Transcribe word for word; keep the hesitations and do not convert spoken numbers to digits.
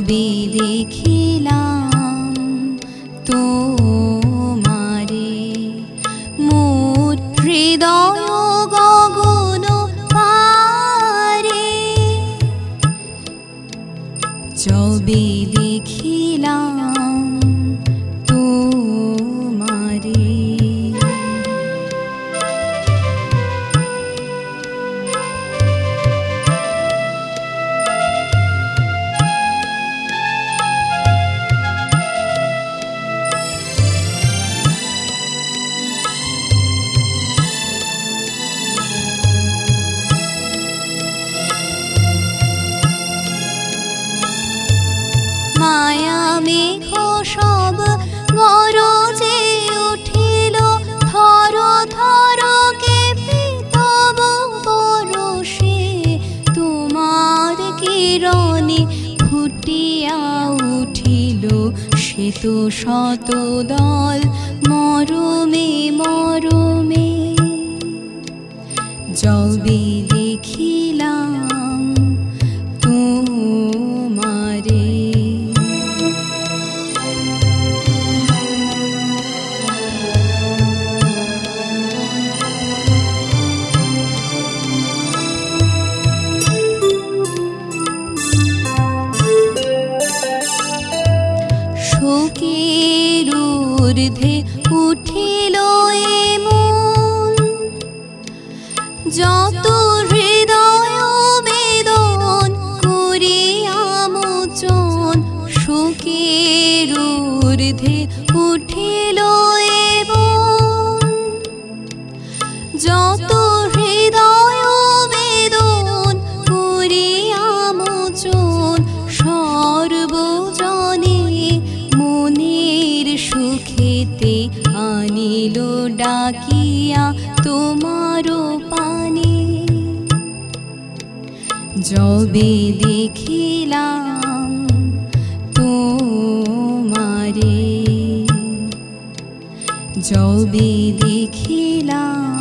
যবে দেখিলাম তোমারে মোর হৃদয় গগন পারে, যবে দেখিলাম তোমারে। মায়া মেঘ সব গরজে উঠিল, থর থর কেঁপে তব পরশে তোমার কিরণে ফুটিয়া উঠিল শ্বেত শত দল মরমে মরমে, যবে দেখিলাম তোমারে। শোকের ঊর্ধ্বে উঠিল এমন, যত হৃদয় বেদন করিয়া মোচন। শোকের ঊর্ধ্বে উঠিল এমন, যত হৃদয় বেদন করিয়া মোচন। সর্বজনে মনের সুখেতে আনিল ডাকিয়া তোমারও পানে, যবে দেখিলাম তোমারে, যবে দেখিলাম